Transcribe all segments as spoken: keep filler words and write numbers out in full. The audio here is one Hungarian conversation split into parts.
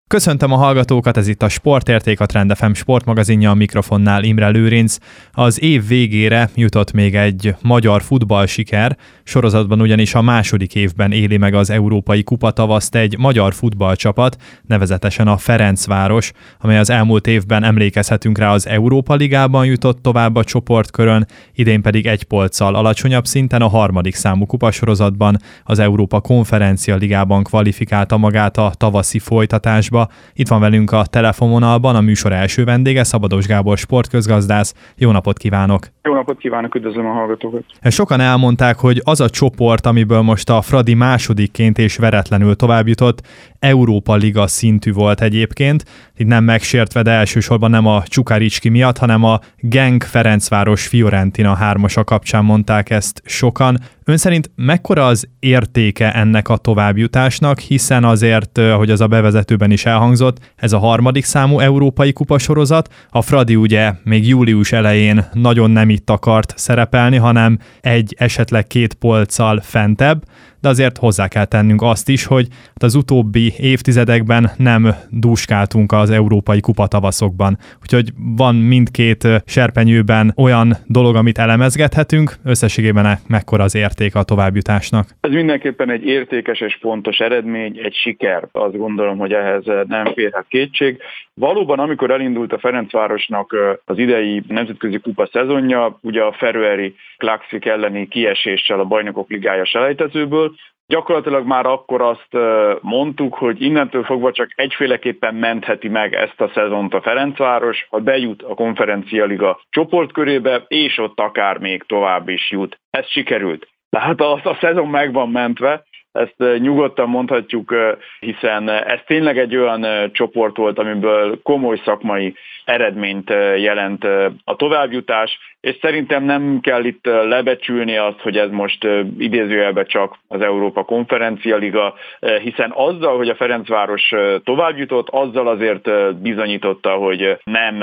Köszöntöm a hallgatókat, ez itt a Sportérték, a Trend ef em sportmagazinja, a mikrofonnál Imre Lőrinc. Az év végére jutott még egy magyar futballsiker, sorozatban ugyanis a második évben éli meg az Európai Kupatavaszt egy magyar futballcsapat, nevezetesen a Ferencváros, amely az elmúlt évben, emlékezhetünk rá, az Európa Ligában jutott tovább a csoportkörön, idén pedig egy polccal alacsonyabb szinten a harmadik számú kupasorozatban, az Európa Konferencia Ligában kvalifikálta magát a tavaszi folytatásba. Itt van velünk a telefonvonalban a műsor első vendége, Szabados Gábor sportközgazdász. Jó napot kívánok! Jó napot kívánok, üdvözlöm a hallgatókat! Sokan elmondták, hogy az a csoport, amiből most a Fradi másodikként és veretlenül továbbjutott, Európa Liga szintű volt egyébként. Itt nem megsértve, de elsősorban nem a Csukaricski miatt, hanem a Genk Ferencváros Fiorentina hármasa kapcsán mondták ezt sokan. Ön szerint mekkora az értéke ennek a továbbjutásnak, hiszen azért, ahogy az a bevezetőben is elhangzott, ez a harmadik számú európai kupasorozat. A Fradi ugye még július elején nagyon nem itt akart szerepelni, hanem egy, esetleg két polccal fentebb, de azért hozzá kell tennünk azt is, hogy az utóbbi évtizedekben nem dúskáltunk az európai kupatavaszokban. Úgyhogy van mindkét serpenyőben olyan dolog, amit elemezgethetünk, összességében mekkora az értéke a továbbjutásnak. Ez mindenképpen egy értékes és fontos eredmény, egy siker. Azt gondolom, hogy ehhez nem férhet kétség. Valóban, amikor elindult a Ferencvárosnak az idei nemzetközi kupa szezonja, ugye a Feröeri Klaksvik elleni kieséssel a Bajnokok Ligája selejtezőből, gyakorlatilag már akkor azt mondtuk, hogy innentől fogva csak egyféleképpen mentheti meg ezt a szezont a Ferencváros, ha bejut a Konferencia Liga csoportkörébe, és ott akár még tovább is jut. Ez sikerült. Tehát a, a szezon meg van mentve, ezt nyugodtan mondhatjuk, hiszen ez tényleg egy olyan csoport volt, amiből komoly szakmai eredményt jelent a továbbjutás, és szerintem nem kell itt lebecsülni azt, hogy ez most idézőjelben csak az Európa Konferencia Liga, hiszen azzal, hogy a Ferencváros továbbjutott, azzal azért bizonyította, hogy nem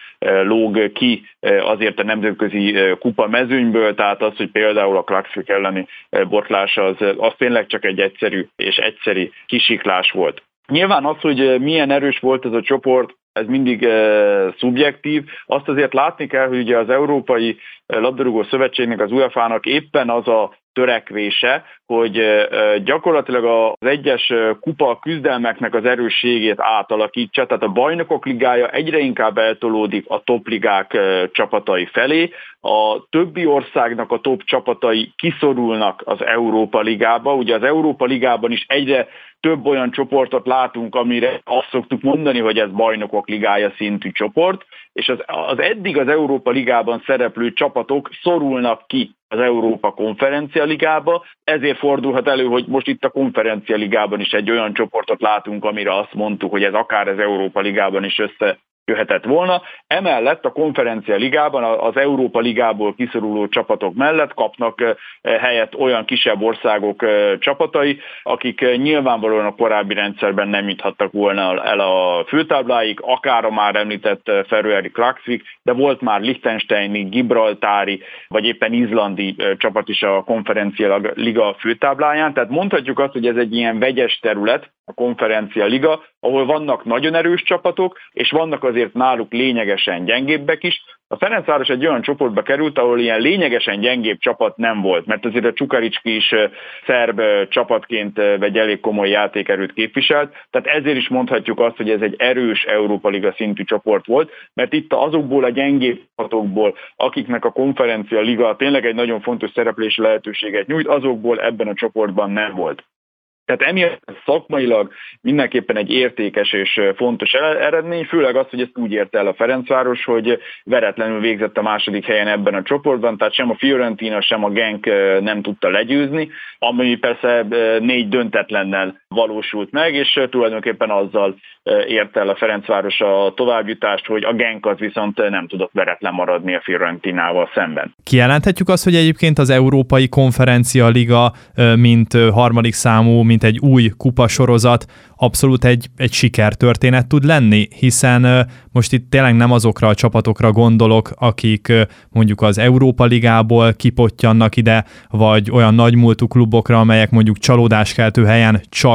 lóg ki azért a nemzetközi kupa mezőnyből, tehát az, hogy például a Klaksvik elleni botlás az, az tényleg csak egy egyszerű és egyszeri kisiklás volt. Nyilván az, hogy milyen erős volt ez a csoport, ez mindig uh, szubjektív. Azt azért látni kell, hogy ugye az Európai Labdarúgó Szövetségnek, az UEFA-nak éppen az a törekvése, hogy uh, gyakorlatilag az egyes kupa küzdelmeknek az erősségét átalakítsa, tehát a Bajnokok Ligája egyre inkább eltolódik a topligák uh, csapatai felé, a többi országnak a top csapatai kiszorulnak az Európa Ligába, ugye az Európa Ligában is egyre több olyan csoportot látunk, amire azt szoktuk mondani, hogy ez Bajnokok Ligája szintű csoport, és az, az eddig az Európa Ligában szereplő csapatok szorulnak ki az Európa Konferencia Ligába, ezért fordulhat elő, hogy most itt a Konferencia Ligában is egy olyan csoportot látunk, amire azt mondtuk, hogy ez akár az Európa Ligában is össze jöhetett volna. Emellett a Konferencia Ligában az Európa Ligából kiszoruló csapatok mellett kapnak helyet olyan kisebb országok csapatai, akik nyilvánvalóan a korábbi rendszerben nem juthattak volna el a főtábláig, akár a már említett Feröeri Klaksvik, de volt már Liechtensteini, Gibraltári, vagy éppen izlandi csapat is a Konferencia Liga főtábláján. Tehát mondhatjuk azt, hogy ez egy ilyen vegyes terület, a Konferencia Liga, ahol vannak nagyon erős csapatok, és vannak azért náluk lényegesen gyengébbek is. A Ferencváros egy olyan csoportba került, ahol ilyen lényegesen gyengébb csapat nem volt, mert azért a Csukaricski is szerb csapatként egy elég komoly játékerőt képviselt, tehát ezért is mondhatjuk azt, hogy ez egy erős Európa Liga szintű csoport volt, mert itt azokból a gyengébb csapatokból, akiknek a Konferencia Liga tényleg egy nagyon fontos szereplési lehetőséget nyújt, azokból ebben a csoportban nem volt. Tehát emiatt szakmailag mindenképpen egy értékes és fontos eredmény, főleg az, hogy ezt úgy érte el a Ferencváros, hogy veretlenül végzett a második helyen ebben a csoportban, tehát sem a Fiorentina, sem a Genk nem tudta legyőzni, ami persze négy döntetlennel valósult meg, és tulajdonképpen azzal érte el a Ferencváros a továbbjutást, hogy a Genk az viszont nem tudott veretlen maradni a Fiorentinával szemben. Kijelenthetjük azt, hogy egyébként az Európai Konferencia Liga, mint harmadik számú, mint egy új kupasorozat, abszolút egy, egy sikertörténet tud lenni, hiszen most itt tényleg nem azokra a csapatokra gondolok, akik mondjuk az Európa Ligából kipottyannak ide, vagy olyan nagymúltú klubokra, amelyek mondjuk csalódáskeltő helyen csak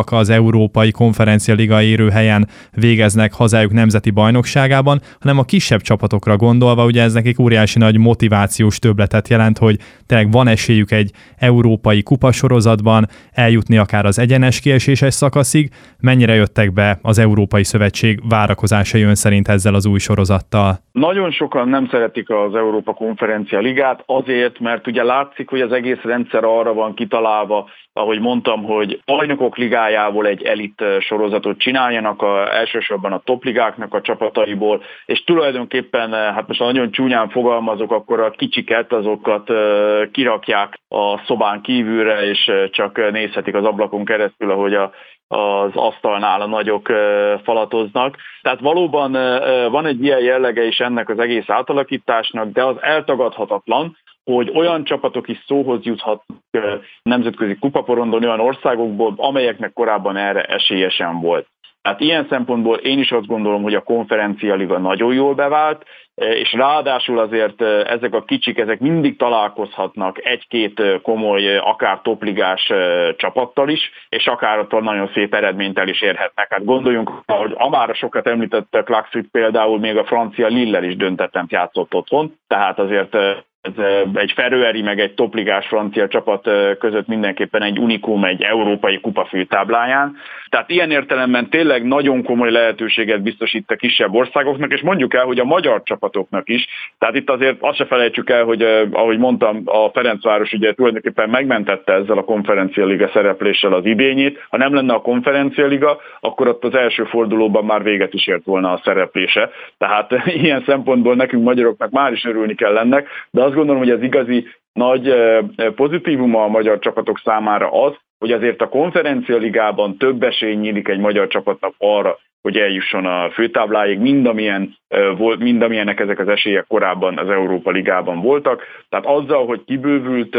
csak az Európai Konferencia Liga érő helyen végeznek hazájuk nemzeti bajnokságában, hanem a kisebb csapatokra gondolva, ugye ez nekik óriási nagy motivációs többletet jelent, hogy tényleg van esélyük egy európai kupasorozatban eljutni akár az egyenes kieséses szakaszig. Mennyire jöttek be az Európai Szövetség várakozásai ön szerint ezzel az új sorozattal? Nagyon sokan nem szeretik az Európa Konferencia Ligát azért, mert ugye látszik, hogy az egész rendszer arra van kitalálva, ahogy mondtam, hogy bajnokok ligájából egy elit sorozatot csináljanak, a, elsősorban a topligáknak a csapataiból, és tulajdonképpen, hát most nagyon csúnyán fogalmazok, akkor a kicsiket, azokat kirakják a szobán kívülre, és csak nézhetik az ablakon keresztül, ahogy a az asztalnál a nagyok falatoznak. Tehát valóban van egy ilyen jellege is ennek az egész átalakításnak, de az eltagadhatatlan, hogy olyan csapatok is szóhoz juthatnak nemzetközi kupaporondon olyan országokból, amelyeknek korábban erre esélyesen volt. Tehát ilyen szempontból én is azt gondolom, hogy a Konferencia Liga nagyon jól bevált, és ráadásul azért ezek a kicsik, ezek mindig találkozhatnak egy-két komoly, akár topligás csapattal is, és akár attól nagyon szép eredményt el is érhetnek. Hát gondoljunk, hogy amára sokat említette Klaxvik például még a francia Lille-el is döntetlent játszott otthon, tehát azért ez egy feröeri meg egy topligás francia csapat között mindenképpen egy unikum, egy európai kupa főtábláján. Tehát ilyen értelemben tényleg nagyon komoly lehetőséget biztosít a kisebb országoknak, és mondjuk el, hogy a magyar csapatoknak is. Tehát itt azért azt se felejtsük el, hogy ahogy mondtam, a Ferencváros ugye tulajdonképpen megmentette ezzel a Konferencia Liga szerepléssel az idényét. Ha nem lenne a Konferencia Liga, akkor ott az első fordulóban már véget is ért volna a szereplése. Tehát ilyen szempontból nekünk magyaroknak már is örülni kell ennek, de azt gondolom, hogy az igazi nagy pozitívuma a magyar csapatok számára az, hogy azért a Konferencia Ligában több esély nyílik egy magyar csapatnak arra, hogy eljusson a főtábláig, mind, amilyen, mind amilyenek ezek az esélyek korábban az Európa Ligában voltak. Tehát azzal, hogy kibővült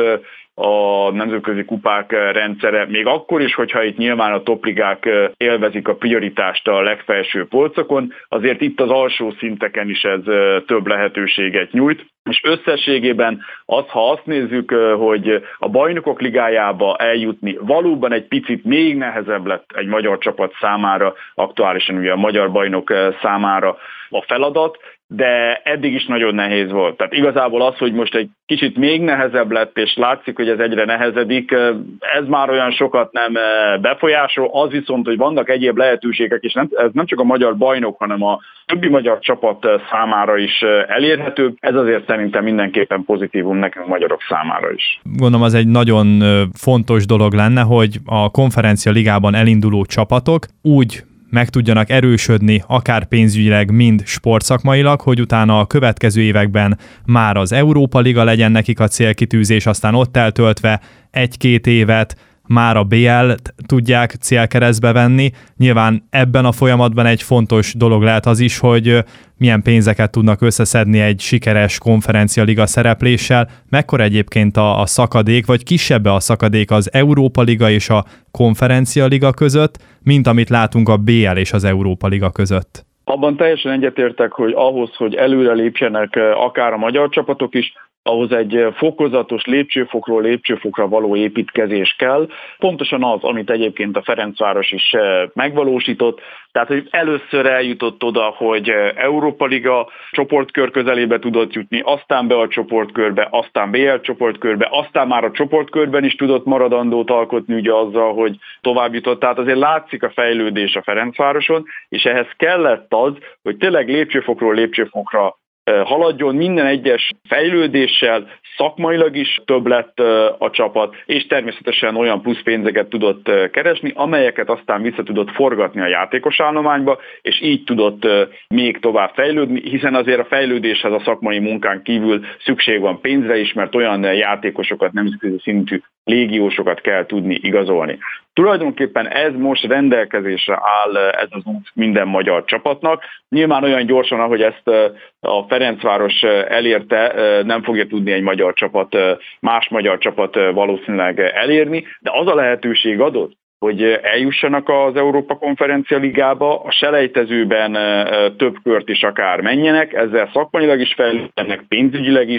a nemzetközi kupák rendszere, még akkor is, hogyha itt nyilván a topligák élvezik a prioritást a legfelső polcokon, azért itt az alsó szinteken is ez több lehetőséget nyújt, és összességében az, ha azt nézzük, hogy a bajnokok ligájába eljutni valóban egy picit még nehezebb lett egy magyar csapat számára, aktuálisan ugye a magyar bajnok számára a feladat, de eddig is nagyon nehéz volt. Tehát igazából az, hogy most egy kicsit még nehezebb lett, és látszik, hogy ez egyre nehezedik, ez már olyan sokat nem befolyásol, az viszont, hogy vannak egyéb lehetőségek, és nem, ez nem csak a magyar bajnok, hanem a többi magyar csapat számára is elérhető, ez azért szerintem mindenképpen pozitívum nekünk magyarok számára is. Gondolom az egy nagyon fontos dolog lenne, hogy a Konferencia Ligában elinduló csapatok úgy meg tudjanak erősödni, akár pénzügyileg, mind sportszakmailag, hogy utána a következő években már az Európa Liga legyen nekik a célkitűzés, aztán ott eltöltve egy-két évet már a bé el-t tudják célkeresztbe venni. Nyilván ebben a folyamatban egy fontos dolog lehet az is, hogy milyen pénzeket tudnak összeszedni egy sikeres Konferencia Liga szerepléssel. Mekkora egyébként a, a szakadék, vagy kisebb a szakadék az Európa Liga és a Konferencia Liga között, mint amit látunk a bé el és az Európa Liga között? Abban teljesen egyetértek, hogy ahhoz, hogy előre lépjenek akár a magyar csapatok is, ahhoz egy fokozatos lépcsőfokról lépcsőfokra való építkezés kell. Pontosan az, amit egyébként a Ferencváros is megvalósított, tehát hogy először eljutott oda, hogy Európa Liga csoportkör közelébe tudott jutni, aztán be a csoportkörbe, aztán bé el csoportkörbe, aztán már a csoportkörben is tudott maradandót alkotni ugye azzal, hogy tovább jutott. Tehát azért látszik a fejlődés a Ferencvároson, és ehhez kellett az, hogy tényleg lépcsőfokról lépcsőfokra haladjon minden egyes fejlődéssel, szakmailag is több lett a csapat, és természetesen olyan plusz pénzeket tudott keresni, amelyeket aztán vissza tudott forgatni a játékos állományba, és így tudott még tovább fejlődni, hiszen azért a fejlődéshez a szakmai munkán kívül szükség van pénzre is, mert olyan játékosokat, nemzetközi szintű légiósokat kell tudni igazolni. Tulajdonképpen ez most rendelkezésre áll ez az út minden magyar csapatnak. Nyilván olyan gyorsan, ahogy ezt a Ferencváros elérte, nem fogja tudni egy magyar csapat, más magyar csapat valószínűleg elérni, de az a lehetőség adott, hogy eljussanak az Európa Konferencia Ligába, a selejtezőben több kört is akár menjenek, ezzel szakmailag is fejlődnek, pénzügyileg is,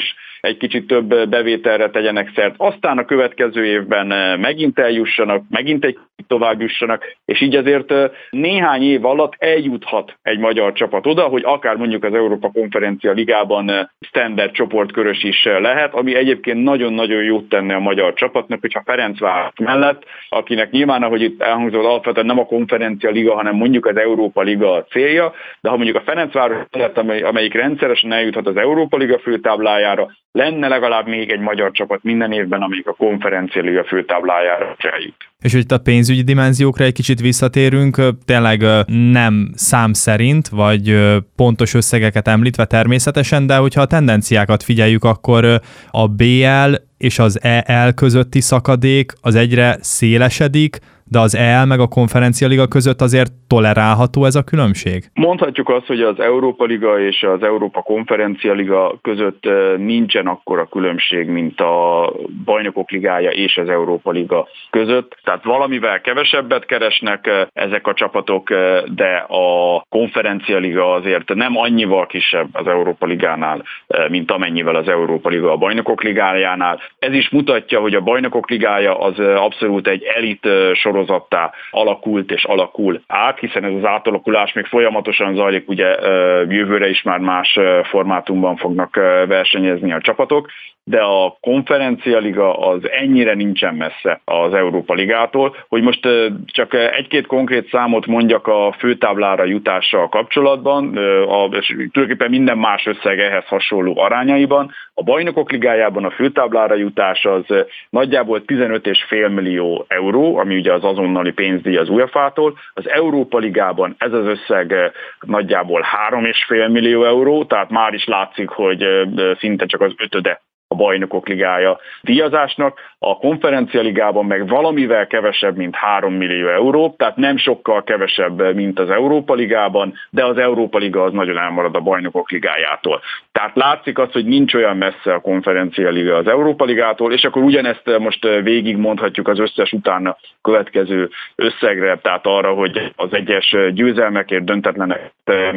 egy kicsit több bevételre tegyenek szert, aztán a következő évben megint eljussanak, megint egy tovább jussanak, és így azért néhány év alatt eljuthat egy magyar csapat oda, hogy akár mondjuk az Európa Konferencia Ligában standard csoportkörös is lehet, ami egyébként nagyon-nagyon jót tenne a magyar csapatnak, hogyha Ferencváros mellett, akinek nyilván, ahogy itt elhangzott, alapvetően nem a Konferencia Liga, hanem mondjuk az Európa Liga a célja, de ha mondjuk a Ferencváros mellett, amelyik rendszeresen eljuthat az Európa Liga főtáblájára, lenne legalább még egy magyar csapat minden évben, amelyik a Konferencia Liga főtáblájára eljut. És hogy itt a pénzügyi dimenziókra egy kicsit visszatérünk, tényleg nem szám szerint, vagy pontos összegeket említve természetesen, de hogyha a tendenciákat figyeljük, akkor a bé el és az é el közötti szakadék az egyre szélesedik, de az é el meg a Konferencia Liga között azért tolerálható ez a különbség? Mondhatjuk azt, hogy az Európa Liga és az Európa Konferencia Liga között nincsen akkora különbség, mint a Bajnokok Ligája és az Európa Liga között. Tehát valamivel kevesebbet keresnek ezek a csapatok, de a Konferencia Liga azért nem annyival kisebb az Európa Ligánál, mint amennyivel az Európa Liga a Bajnokok Ligájánál. Ez is mutatja, hogy a Bajnokok Ligája az abszolút egy elit sorozattá alakult és alakul át, hiszen ez az átalakulás még folyamatosan zajlik, ugye jövőre is már más formátumban fognak versenyezni a csapatok, de a Konferencia Liga az ennyire nincsen messze az Európa Ligától, hogy most csak egy-két konkrét számot mondjak a főtáblára jutással kapcsolatban, és tulajdonképpen minden más összeg ehhez hasonló arányaiban. A Bajnokok Ligájában a főtáblára jutás az nagyjából tizenöt egész öt millió euró, ami ugye az azonnali pénzdíj az UEFA-tól. Az Európa Ligában ez az összeg nagyjából három egész öt millió euró, tehát már is látszik, hogy szinte csak az ötöde a Bajnokok Ligája díjazásnak, a Konferencia Ligában meg valamivel kevesebb, mint három millió euró, tehát nem sokkal kevesebb, mint az Európa Ligában, de az Európa Liga az nagyon elmarad a Bajnokok Ligájától. Tehát látszik az, hogy nincs olyan messze a Konferencia Liga az Európa Ligától, és akkor ugyanezt most végig mondhatjuk az összes utána következő összegre, tehát arra, hogy az egyes győzelmekért, döntetlenek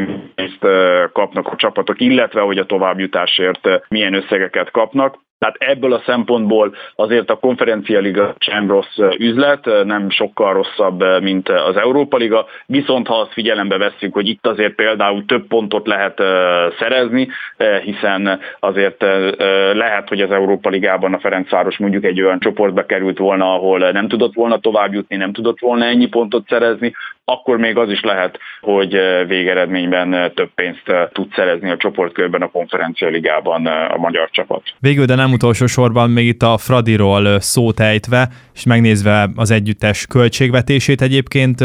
ezt kapnak a csapatok, illetve hogy a továbbjutásért milyen összegeket kapnak. Tehát ebből a szempontból azért a Konferencia Liga sem rossz üzlet, nem sokkal rosszabb, mint az Európa Liga, viszont ha azt figyelembe vesszük, hogy itt azért például több pontot lehet szerezni, hiszen azért lehet, hogy az Európa Ligában a Ferencváros mondjuk egy olyan csoportba került volna, ahol nem tudott volna továbbjutni, nem tudott volna ennyi pontot szerezni, akkor még az is lehet, hogy végeredményben több pénzt tud szerezni a csoportkörben a Konferencia Ligában a magyar csapat. Végül, de nem utolsó sorban még itt a Fradiról szót ejtve, és megnézve az együttes költségvetését egyébként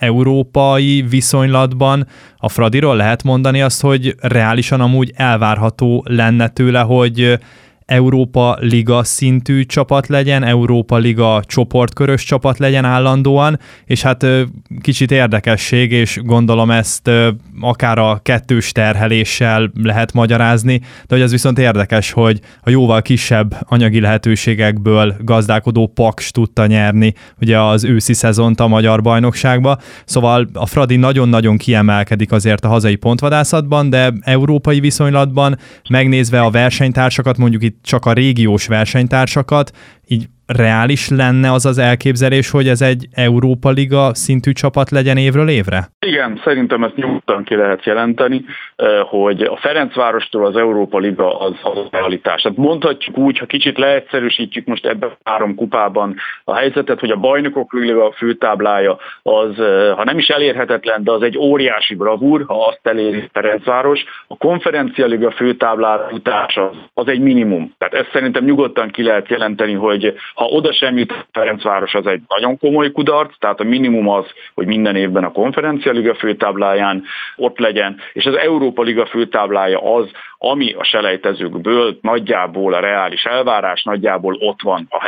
európai viszonylatban, a Fradiról lehet mondani azt, hogy reálisan amúgy elvárható lenne tőle, hogy Európa Liga szintű csapat legyen, Európa Liga csoportkörös csapat legyen állandóan, és hát kicsit érdekesség, és gondolom ezt akár a kettős terheléssel lehet magyarázni, de hogy az viszont érdekes, hogy a jóval kisebb anyagi lehetőségekből gazdálkodó Paks tudta nyerni ugye az őszi szezont a magyar bajnokságba, szóval a Fradi nagyon-nagyon kiemelkedik azért a hazai pontvadászatban, de európai viszonylatban megnézve a versenytársakat, mondjuk itt csak a régiós versenytársakat, így reális lenne az az elképzelés, hogy ez egy Európa Liga szintű csapat legyen évről évre? Igen, szerintem ezt nyugodtan ki lehet jelenteni, hogy a Ferencvárostól az Európa Liga az a realitás. Hát mondhatjuk úgy, ha kicsit leegyszerűsítjük most ebben a három kupában a helyzetet, hogy a Bajnokok Liga főtáblája az, ha nem is elérhetetlen, de az egy óriási bravúr, ha azt eléri Ferencváros. A Konferencia Liga főtáblára jutása az egy minimum. Tehát ezt szerintem nyugodtan ki lehet jelenteni, hogy ha oda sem jut Ferencváros, az egy nagyon komoly kudarc, tehát a minimum az, hogy minden évben a Konferencia Liga főtábláján ott legyen, és az Európa Liga főtáblája az, ami a selejtezőkből nagyjából a reális elvárás, nagyjából ott van a helye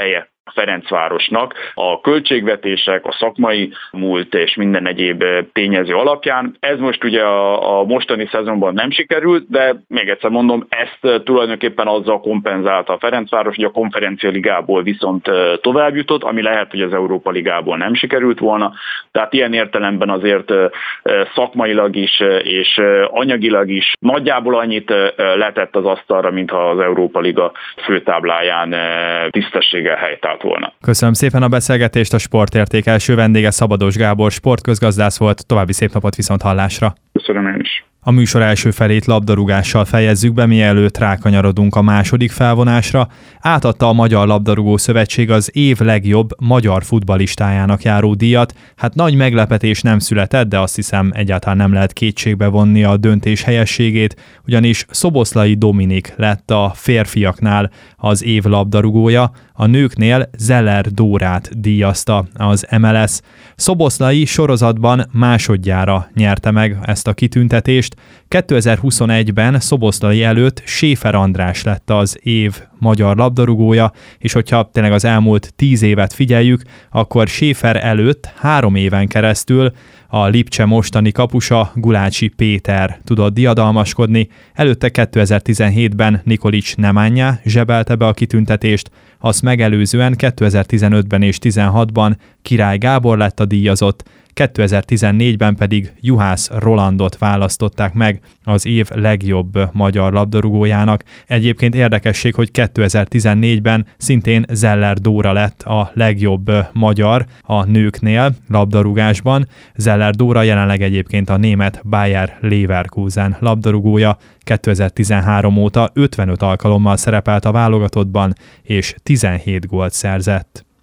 Ferencvárosnak a költségvetések, a szakmai múlt és minden egyéb tényező alapján. Ez most ugye a, a mostani szezonban nem sikerült, de még egyszer mondom, ezt tulajdonképpen azzal kompenzálta a Ferencváros, hogy a Konferencia Ligából viszont tovább jutott, ami lehet, hogy az Európa Ligából nem sikerült volna. Tehát ilyen értelemben azért szakmailag is és anyagilag is nagyjából annyit letett az asztalra, mintha az Európa Liga főtábláján tisztességgel helytált volna. Köszönöm szépen a beszélgetést, a Sportérték első vendége Szabados Gábor sportközgazdász volt, további szép napot, viszont hallásra. Köszönöm én is. A műsor első felét labdarúgással fejezzük be, mielőtt rákanyarodunk a második felvonásra. Átadta a Magyar Labdarúgó Szövetség az év legjobb magyar futballistájának járó díjat. Hát nagy meglepetés nem született, de azt hiszem egyáltalán nem lehet kétségbe vonni a döntés helyességét, ugyanis Szoboszlai Dominik lett a férfiaknál az év labdarúgója, a nőknél Zeller Dórát díjazta az em el es. Szoboszlai sorozatban másodjára nyerte meg ezt a kitüntetést. kétezer-huszonegyben Szoboszlai előtt Séfer András lett az év magyar labdarúgója, és hogyha tényleg az elmúlt tíz évet figyeljük, akkor Séfer előtt három éven keresztül a Lipcse mostani kapusa Gulácsi Péter tudott diadalmaskodni, előtte kétezer-tizenhétben Nikolics Nemanja zsebelte be a kitüntetést, azt megelőzően kétezer-tizenötben és tizenhatban Király Gábor lett a díjazott, kétezer-tizennégyben pedig Juhász Rolandot választották meg az év legjobb magyar labdarúgójának. Egyébként érdekesség, hogy kétezer-tizennégyben szintén Zeller Dóra lett a legjobb magyar a nőknél labdarúgásban. Zeller Dóra jelenleg egyébként a német Bayer Leverkusen labdarúgója. kétezer-tizenhárom óta ötvenöt alkalommal szerepelt a válogatottban, és tizenhét gólt szerzett.